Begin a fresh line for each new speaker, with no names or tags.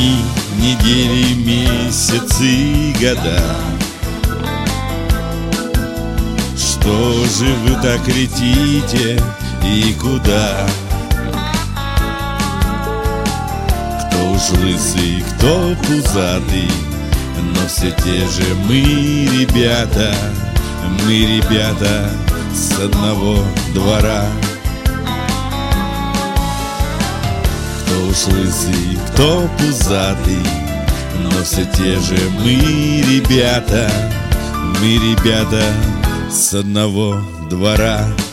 дни, недели, месяцы, года. Что же вы так летите и куда? Кто уж лысый, кто пузатый, но все те же мы, ребята с одного двора. Кто уж лысый, кто пузатый, но все те же мы, ребята с одного двора.